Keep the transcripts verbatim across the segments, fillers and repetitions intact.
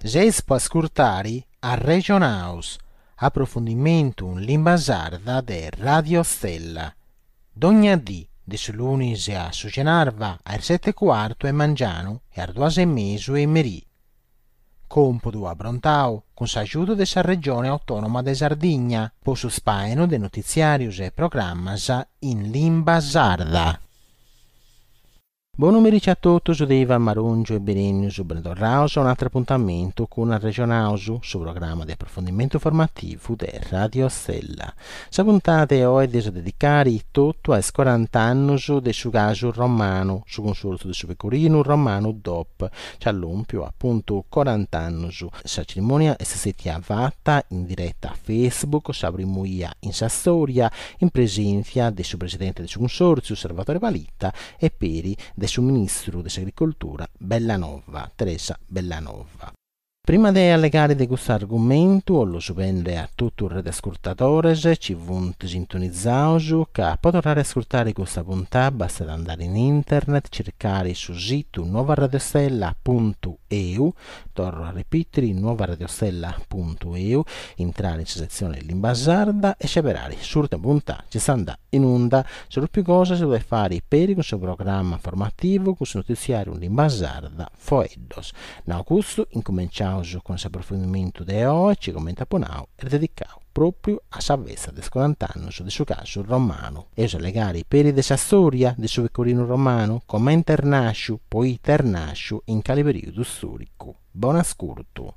Si può ascoltare a Region House, approfondimento in lingua sarda de Radio Stella. Dognadì, de lunis a Sugenarva al sette e quarto e mangiano e arduase e mesu e merì. Compodo a Brontao, con s'aiuto della regione autonoma de Sardigna, po su spaeno de notiziarius e programmas in lingua sarda. Buon pomeriggio a tutti, su Ivan Marungio e Benigno su Benedorraus, un altro appuntamento con la Regione Ausu, su programma di approfondimento formativo di Radio Stella. Questa puntata oggi è dedicata tutto ai quaranta anni del suo caso romano, su consulto del suo pecorino romano D O P, c'è all'umpio appunto quaranta anni. Questa cerimonia è stata fatta in diretta a Facebook, s'aprimuia in sa storia, in presenza del suo presidente del suo consorzio, Salvatore Palitta, e peri del suo ministro dell'agricoltura Bellanova, Teresa Bellanova. Prima di allegare di questo argomento, lo subende a tutti i radioascoltatori, ci vunt sintonizzati, che potrà ascoltare questa puntata, basta andare in internet, cercare sul sito nuova radiostella punto e u, torno a ripetere nuova radiostella punto e u, entrare in sezione lingua sarda e scegliere surta puntata, ci sta andando in onda, solo più cose si deve fare per questo programma formativo, questo notiziario in lingua sarda, foeddos. No, questo incominciamo con questo approfondimento di oggi, ci commenta Ponau e dedicato proprio a salvezza del quaranta anni del suo caso romano. E usa legare i peri della storia del suo pecorino romano, come internasciu, poi ternasciu in quale periodo storico. Buon ascolto.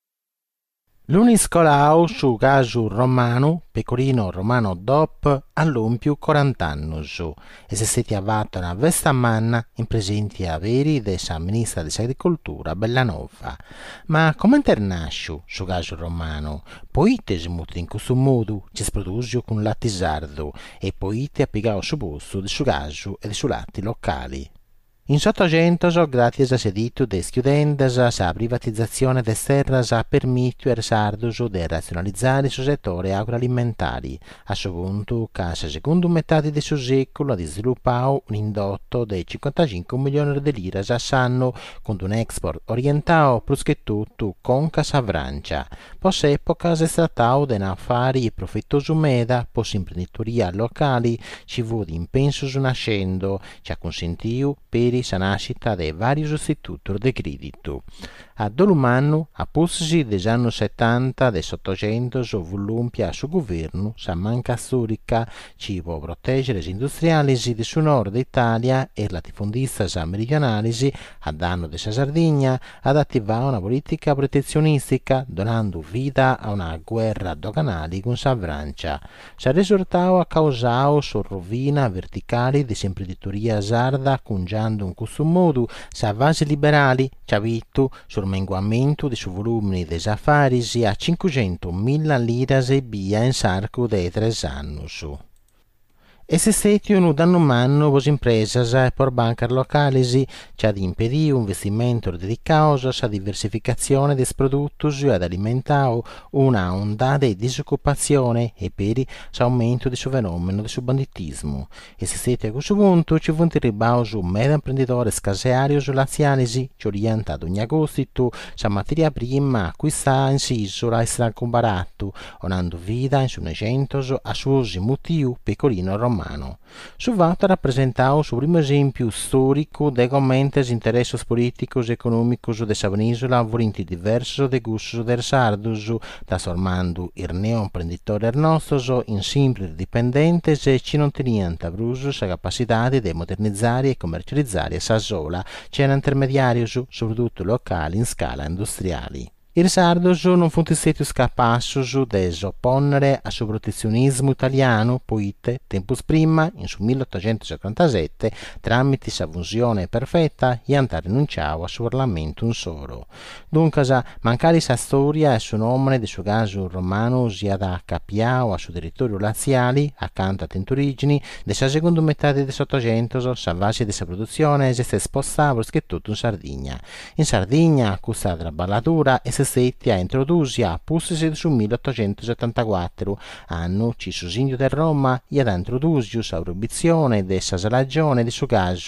L'uniscolau su caso romano, pecorino romano D O P, all'ompiu quaranta anni e se siete avvato una vesta manna in presenti averi della ministra dell'agricoltura Bellanova. Ma come internasciu su caso romano? Poi te smuti in questo modo, ci produce con latte sardo e poi te appigao su posto del suo caso e dei suoi latti locali. In Ottocento, grazie a sedito de studentes, la privatizzazione des terras ha permesso ai sardos di razionalizzare il settore agroalimentare. A suo punto, che la seconda metà del suo secolo ha sviluppato un indotto di cinquantacinque milioni di lire all'anno, con un export orientato più che tutto con casa Francia. Post epoca si è trattato di un affari profittoso meda, post imprenditoria locali, ci vuole impenso nascendo, ci ha consentito per la nascita di vari istituti di credito. A Dolumanno, a posti degli anni settanta del Ottocento, volumpia sul governo, sa manca storica, ci può proteggere gli industriali del sud nord Italia e latifondistas meridionali a danno della Sardegna, ad attivare una politica protezionistica, donando vita a una guerra doganale con la Francia. Si è risultato a causare su rovina verticale di imprenditoria sarda, cungiando in questo modo sa base liberali ci ha visto sul menguamento dei suoi volumi dei affari a cinquecentomila lire e via in sarco dei tre anni. E se siete un danno manno vos impresas e per banche locali ci ha impedito un investimento dedicato alla diversificazione dei prodotti e ad alimentare una onda di disoccupazione e per l'aumento del fenomeno del banditismo. E se siete a questo punto ci vuol ribao su meda imprenditore scaseario laziali ci orienta ad ogni agosto sa materia prima acquista in sisola e sarà comparato onando vita in su cento a suo motivo pecorino romano. Su Vata rappresentava il primo esempio storico di commenti interessi politici e economici della penisola volenti diversi dei gusti del sardos, trasformando il neoimprenditore nostro in semplici dipendenti e ci non tenivano avuto la capacità di modernizzare e commercializzare sa sola, c'erano intermediari soprattutto locali in scala industriale. I sardos non furono stati capaci di opporre al suo protezionismo italiano, poiché, tempo prima, in su milleottocentocinquantasette, tramite sa funzione perfetta, gli hanno rinunciato al suo parlamento un solo. Dunque, mancare sa storia e suo nome del suo caso romano sia da capiao al suo territorio laziale, accanto a tentorigini, della seconda metà del Ottocento, sa base della produzione si è spostata che tutto in Sardegna. In Sardegna, questa traballatura è stati a introdursi a posti sul milleottocentosettantaquattro, anno ci su Sindio di Roma e ad introdursi la proibizione della salagione di suo caso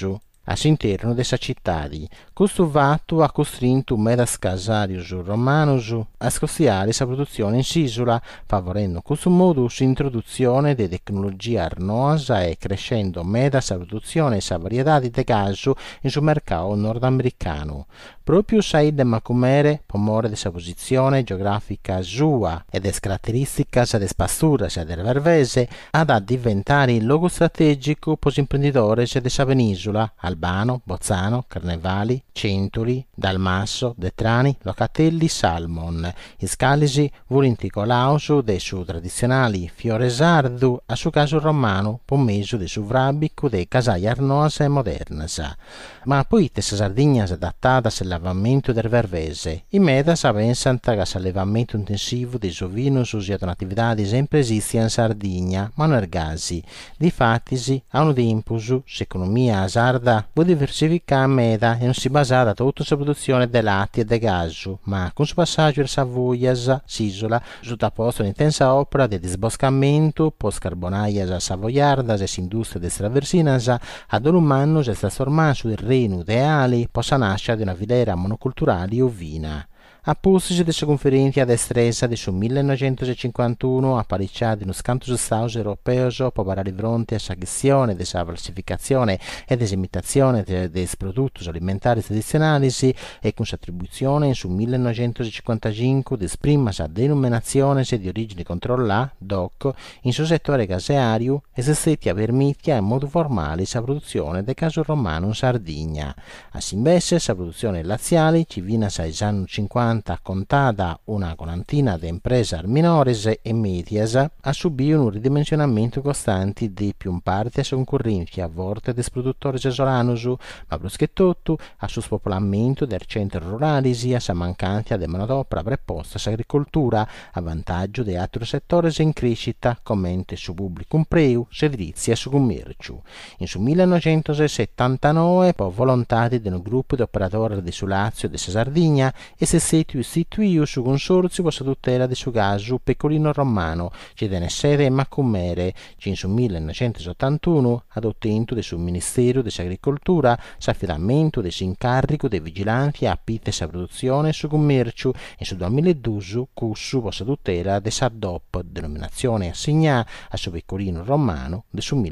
all'interno dessa città. Questo fatto ha costretto medas casarius romanus a scostiare la produzione in s'isola, favorendo in questo modo l'introduzione di tecnologia arnosa e crescendo medas la produzione e la varietà di gas in sul mercato nordamericano. Proprio Said Macumere, pomore della posizione geografica sua e delle caratteristiche delle pasture del Vervese, ha da diventare il luogo strategico per gli imprenditori della penisola, Albano, Bozzano, Carnevali, Centuri, Dalmasso, Detrani, Locatelli, Salmon. I scalisi vurinticolaus dei suoi tradizionali fioresardu a su caso romano, pommeso dei suoi vrabico dei casai arnoase e modernas. Ma poi te Sardegna adattata all'allevamento del Vervese. I medas pensano che l'allevamento intensivo dei sovinus usiano un'attività sempre esiste in Sardegna, ma non ergasi. Difatti, hanno di impulso, l'economia sarda può diversificare a meda e non si basata tutta sulla produzione dei latti e dei gas, ma con il passaggio del Savoias, s'isola, sottoposto un'intensa opera di disboscamento, post-carbonaias savoiardas e industrie destraversinas, ad un umano si è trasformato il regno ideale, possa nascere di una filiera monoculturale ovina. A posto della conferenza destresa del millenovecentocinquantuno, apparecchiata in uno scanto Stato europeo per parlare di fronte alla gestione della falsificazione e desimitazione dei prodotti alimentari tradizionali e con attribuzione sul millenovecentocinquantacinque di prima denominazione di origine controllata, D O C, in suo settore gaseario e se stati a permettere in modo formale la produzione del caso romano in Sardegna. A invece la produzione laziale ci viene ai anni cinquanta contata una quarantina di imprese minores e medias ha subito un ridimensionamento costante di più parte a concorrenza a volte dei produttori esolanus, ma bruschetto a su spopolamento del centro rurale sia a mancanza di manodopera preposta all'agricoltura a vantaggio di altri settori in crescita come su pubblico imprego, servizi e su commercio. In su millenovecentosettantanove, per volontà di un gruppo di operatori di Lazio e di Sardegna, e se si istituì su consorzio per la tutela del suo caso pecorino romano, che denne sede a Macumere, che in su millenovecentottantuno ad ottenuto del suo Ministero dell'Agricoltura l'affidamento del incarico di vigilanza a pite sa produzione e su commercio e su duemiladodici cussu per la tutela del sa D O P, denominazione assegnata al suo pecorino romano del suo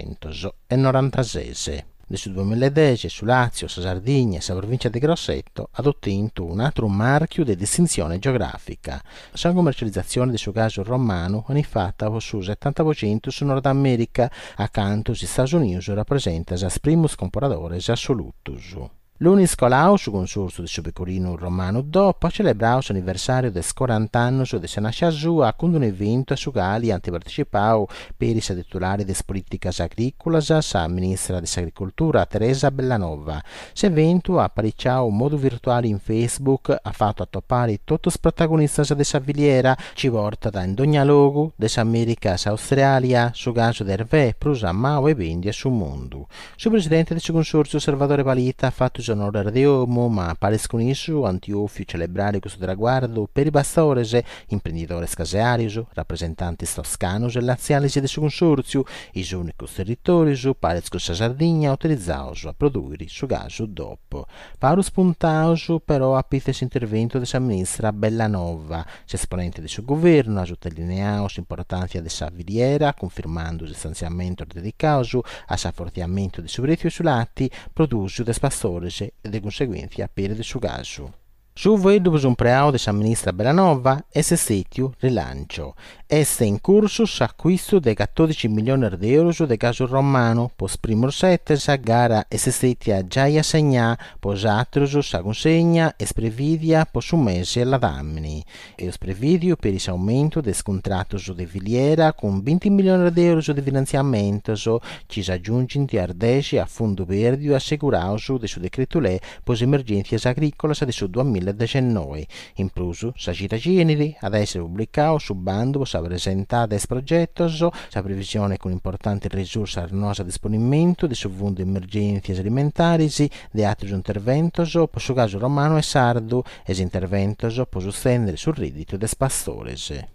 millenovecentonovantasei. Nel duemiladieci su Lazio, su Sardegna e su provincia di Grosseto ad ottenuto un altro marchio di distinzione geografica. La commercializzazione del suo caso romano è fatta su settanta per cento su Nord America, accanto agli Stati Uniti rappresenta il primo compradore assoluto. L'Uniscolau, su consorso del suo pecorino romano dopo, ha celebrato l'anniversario del quaranta anni di sua nascita con un evento a su quale hanno partecipato per i titolari delle politiche agricole, la ministra dell'Agricoltura Teresa Bellanova. L'evento ha apparecchiato in modo virtuale in Facebook, ha fatto attoppare tutti i protagonisti della filiera, ci porta da in ogni luogo, dell'America Australia, su caso del re, prusa mau e vendie sul mondo. Il presidente del suo consorzio Salvatore Palita ha fatto onore di uomo, ma pare sconosciuto Antioffio celebrare questo traguardo per i pastores, imprenditori casearios, rappresentanti toscanos e laziali del suo consorzio, i unicos territori, pare che la Sardegna utilizzato a produrre su gas dopo. Paolo spuntato però a pites intervento della ministra Bellanova, esponente del suo governo, ha sottolineato l'importanza della filiera, confermando il stanziamento dedicato a rafforzamento del suo prezzo sui latti, produce dei pastores e di conseguenza per il suo caso. Su vedo un preao della ministra Bellanova e se setio rilancio. È in corso l'acquisto di quattordici milioni di euro di gas romano, pos primo sette sa gara e se setia già assegnata, pos altro sa consegna e sprevidia pos un mese alla Damini. E lo sprevidio per il aumento del contratto di filiera con venti milioni di euro di finanziamento ci si aggiunge di ardeci a fondo verde assicurato del suo decreto le pos emergenze agricole del suo duemiladiciannove. In plus, sa cita generi ad essere pubblicato su bando sa presentare des progettos, sa previsione con importanti risorse arnose a disponimento di su fondo emergenze alimentari, di altri interventi per su caso romano e sardo, e interventi per sostenere sul reddito des pastores.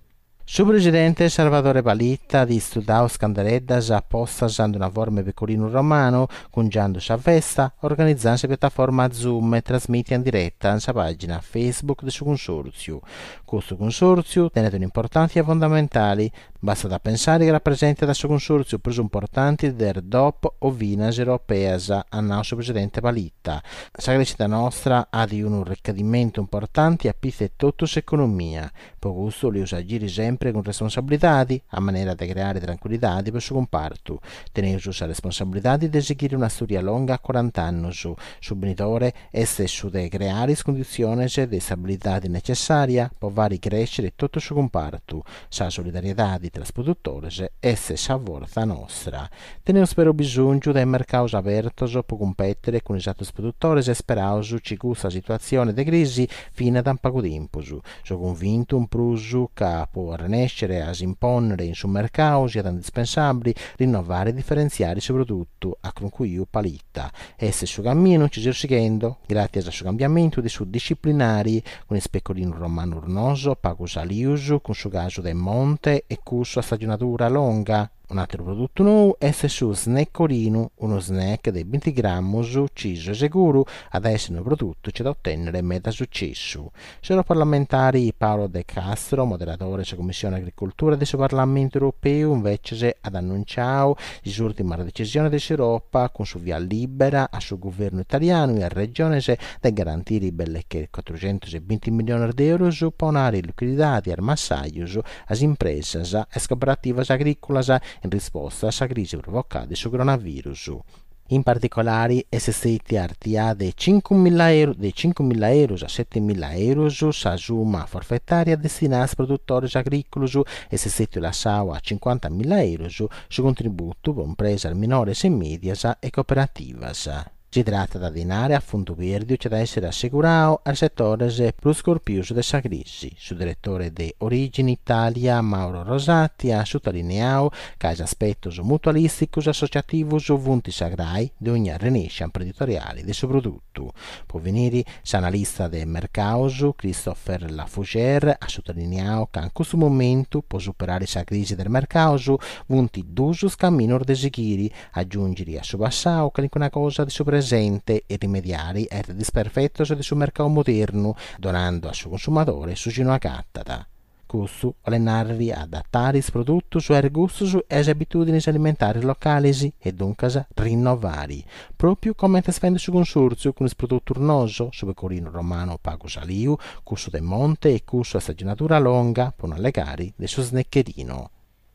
Su presidente Salvatore Palitta di studau scandareddas appostas and una forma pecorino romano, cungiando a festa, organizzando piattaforma Zoom e trasmette in diretta in sa pagina Facebook del suo consorzio. Questo consorzio tiene un'importanza fondamentale, basta da pensare che rappresenta da suo consorzio preso importanti del D O P o Vinas Europeas a nostro presidente Palitta. Sa crescita nostra ha di un ricadimento importante a pizze tutta l'economia, per questo li usa agire sempre con responsabilità, a maniera di creare tranquillità per il suo comparto. Tenere la responsabilità di seguire una storia lunga a quaranta anni su subvenitore e stesso di creare condizioni di stabilità necessaria per far crescere tutto il suo comparto, sa solidarietà di trasportatori e se sa forza nostra. Tenere però bisogno di mercati aperti per competere con i produttori e sperare che questa situazione di crisi fino ad un poco tempo. Sono convinto un pruso che può nascere a imponere in sul mercato sia indispensabile rinnovare e differenziare soprattutto a concluire Palitta. E se su cammino ci stiamo seguendo, grazie al suo cambiamento di su disciplinari con il pecorino romano urnoso, pago saliuso, con suo caso del monte e curso a stagionatura lunga. Un altro prodotto nuovo è su snackorino, uno snack di venti grammi ucciso e sicuro ad essere un prodotto che da ottenere meta successo. Sono parlamentari Paolo De Castro, moderatore della Commissione Agricoltura del Parlamento Europeo, invece ad annunciato l'ultima decisione dell'Europa con su via libera al suo governo italiano e alla regione di garantire belle che quattrocentoventi milioni di euro per donare liquidità al massaggio alle imprese e cooperative agricole in risposta alla crisi provocata dal coronavirus. In particolare, è stata artiata dai cinquemila euro, dei cinquemila euro a settemila euro la somma forfettaria destinata ai produttori agricoli e è stata lasciata a cinquantamila euro su contributo per imprese minori e medie e cooperative. Si tratta da denaro a fondo perduto che deve essere assicurato al settore più scorpioso della crisi. Su direttore di Origine Italia, Mauro Rosati, ha sottolineato che gli aspetti mutualistici associativi vunti sagrai di ogni rinascita imprenditoriale del suo prodotto. Può venire l'analista del mercato, Christopher Lafougère, ha sottolineato che in questo momento, per superare la crisi del mercato, vunti due cammini da seguire, aggiungere a suo passato che una cosa di sopra presente e rimediare ai disperfetti del suo mercato moderno, donando al suo consumatore su gino a cattata. Questo allenarli ad adattare il prodotto su ai gusti e alle abitudini alimentari locali e dunque rinnovare, proprio come sta facendo su consorzio con il prodotto urnoso, su pecorino romano pago saliu, cusso del monte e cusso a stagionatura lunga, per non legare del suo sneccherino.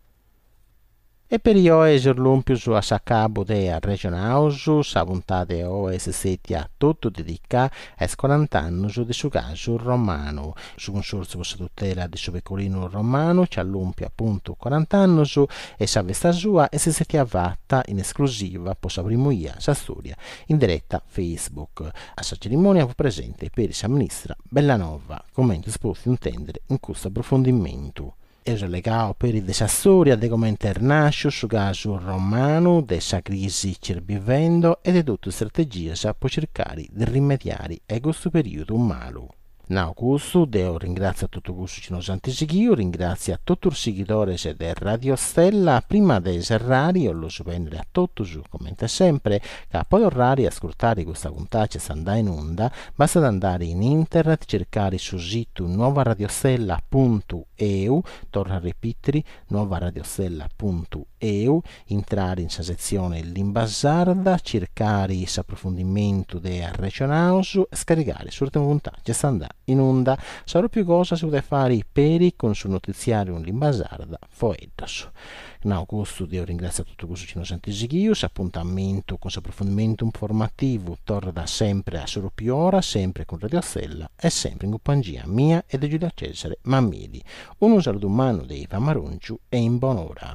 E per io è l'umpio su a cabo della regionale, sa puntata o è stata tutto dedicata ai quaranta anni di suo caso romano. Su consorzio per la tutela del suo pecorino romano ci all'umpio appunto quaranta anni e sa questa sua è stata fatta in esclusiva per la prima via, sa storia, in diretta Facebook. A questa cerimonia fu presente per la ministra Bellanova, come si può intendere in questo approfondimento. È legato per il storia di come nasce su caso romano, della crisi che stiamo vivendo e di tutte le strategie per cercare di rimediare a questo periodo malo. No, questo devo ringraziare a tutto questo che ci hanno seguito, ringrazio a tutti i seguitori di Radio Stella, prima di serrare, lo supendere a tutti, come sempre, che a poi orari ascoltare questa puntata se andare in onda, basta andare in internet, cercare sul sito nuovaradiostella punto e u, torna a ripetere, nuovaradiostella punto e u, entrare in sa sezione Limbasarda, cercare il approfondimento del regionale e scaricare l'ultima puntata che sta andando in onda. Sarò più cosa si poteva fare per con sul notiziario in Limbasarda foeddos. No, questo devo ringraziare tutto questo che ci hanno seguito, appuntamento con approfondimento informativo torna da sempre a solo più ora, sempre con Radio Stella e sempre in compagnia mia e di Giulia Cesare Mammidi. Un saluto umano di Eva Marunciu e in buon'ora.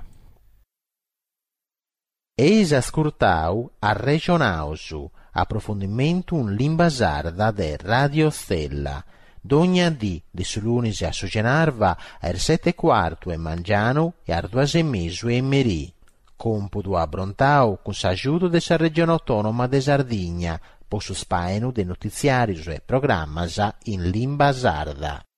Eis ascoltau a Regionausu, approfondimento in Limbasarda de Radio Stella. D'ogni dì, di sulunisi a Sugenarva, er sette e quarto e mangiano e arduase mesu e merì. Computo a Brontau, con s'aiuto della regione autonoma de Sardigna, po su spaenu de notiziari e programma in Limbasarda.